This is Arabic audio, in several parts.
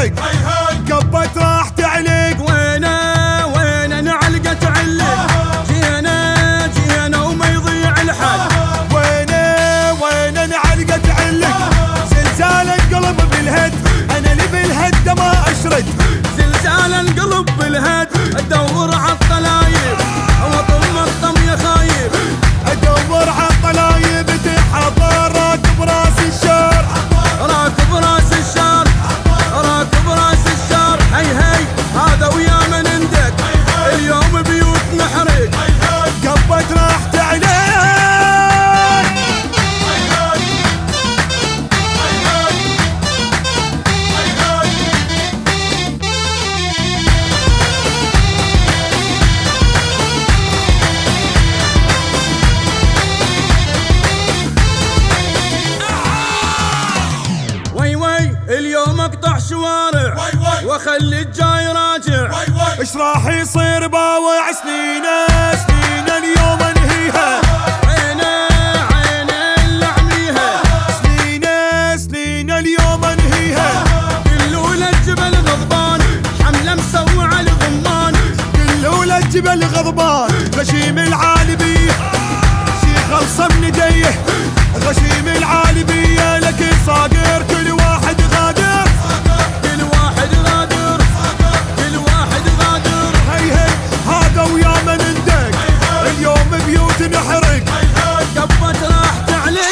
نحرق، قبت راح تعلق. وينه نعلقة تعلق، جينا وما يضيع الحل. وينه نعلقة تعلق، زلزال القلب بالهد، انا اللي بالهد ما اشرد. زلزال القلب بالهد، ادور عالطلايب واطم يا خايب. ادور عالطلايب تحضر، راكب راس الشار، راكب راس الشار، راكب راس الشار. هي هذا ويا من ندق، اليوم بيوت نحرق. قبت راح تعلق. اليوم اقطع شوارع واخلي الجاي راجع. ايش راح يصير باوع سنين اليوم انهيها. عين اللعميها، سنين اليوم انهيها. قلوا للجبل غضبان، حمله مسوعه الغمان. قلوا للجبل غضبان، غشيم العالبيه شي خلصه من يديه. غشيم العالبيه لك صاقر، كل واحد غادر، كل واحد غادر، كل واحد غادر. هي هذا ويا من ندق، اليوم بيوت نحرق. قبت راح تعلق.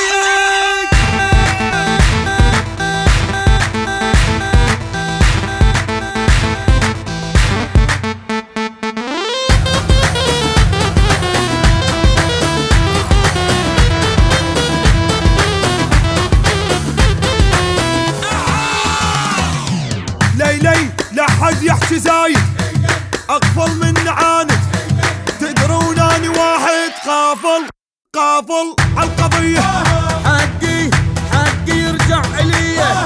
ليلي لا حد يحكي زايد، اقفل من عاند. تدرون اني واحد قافل عالقضية. حقي يرجع عليا،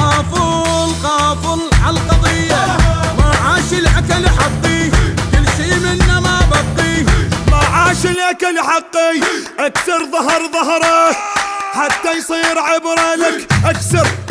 قافل عالقضية. ما عاش الاكل حقي، كل شي منه ما بقي. ما عاش الاكل حقي، اكسر ظهره حتى يصير عبرة لك. اكسر